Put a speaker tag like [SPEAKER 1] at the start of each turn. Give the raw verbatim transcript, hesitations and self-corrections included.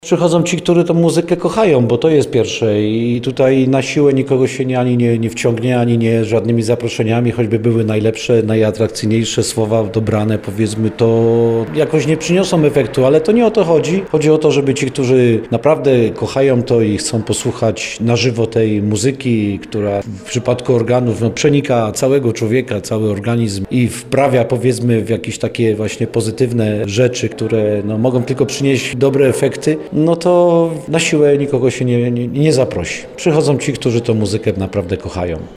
[SPEAKER 1] Przychodzą ci, którzy tą muzykę kochają, bo to jest pierwsze i tutaj na siłę nikogo się nie, ani nie, nie wciągnie, ani nie żadnymi zaproszeniami, choćby były najlepsze, najatrakcyjniejsze słowa dobrane, powiedzmy, to jakoś nie przyniosą efektu, ale to nie o to chodzi. Chodzi o to, żeby ci, którzy naprawdę kochają to i chcą posłuchać na żywo tej muzyki, która w przypadku organów no, przenika całego człowieka, cały organizm i wprawia, powiedzmy, w jakieś takie właśnie pozytywne rzeczy, które no, mogą tylko przynieść dobre efekty, no to na siłę nikogo się nie, nie, nie zaprosi. Przychodzą ci, którzy tą muzykę naprawdę kochają.